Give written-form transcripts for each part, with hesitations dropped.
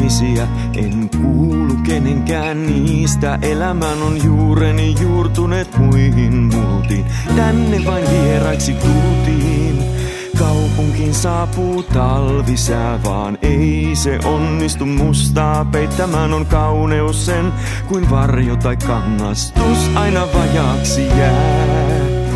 ihmisiä, en kuulu kenenkään niistä. Elämän on juureni juurtuneet muihin multiin. Tänne vain vieraiksi tultiin. Kaupunkiin saapuu talvisää, vaan ei se onnistu mustaa peittämään. On kauneus sen kuin varjo tai kangastus aina vajaaksi jää.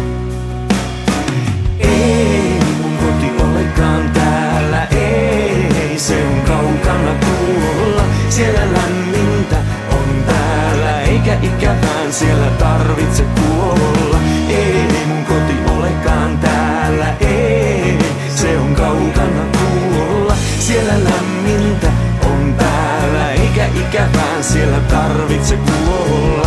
Ei mun koti olekaan täällä, ei se on kaukana tuolla. Siellä lämmintä on täällä, eikä ikävään siellä tarvitse kuolla. Ei mun koti olekaan täällä, ei se on kaukana tuolla. Siellä lämmintä on täällä, eikä ikävään siellä tarvitse kuolla.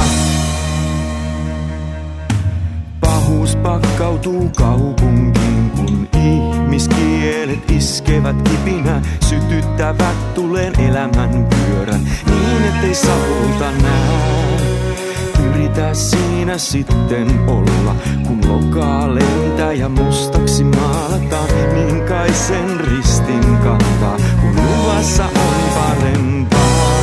Pahuus pakkautuu kaupunkiin, kun ihmiskielet iskevät kipinä. Sytyttävät tuleen elämän pyörän, niin ettei savulta näe. Yritä siinä sitten olla, kun lokaa lentää ja mustaksi maalataan. Niin kai sen ristin kantaa, kun luvassa on parempaa.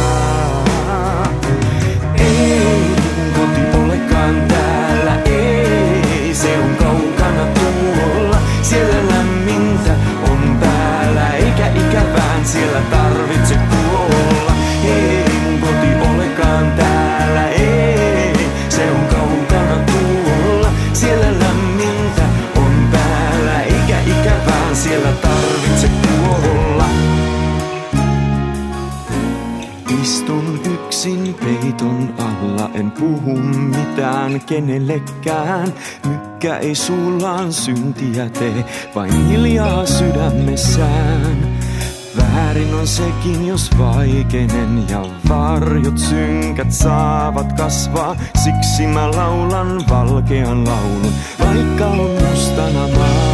Ei mun koti olekaan täällä, ei se on kaukana tuolla. Siellä lämmintä on päällä, eikä ikävään siellä tarvitse kuolla. Ei mun koti olekaan täällä, ei se on kaukana tuolla. Siellä lämmintä on päällä, eikä ikävään siellä tarvitse kuolla. Istun yksin peiton alla, en puhu mitään kenellekään. Mykkä ei suullaan syntiä tee, vain hiljaa sydämessään. Väärin on sekin, jos vaikeinen ja varjot synkät saavat kasvaa. Siksi mä laulan valkean laulun, vaikka on mustana maa.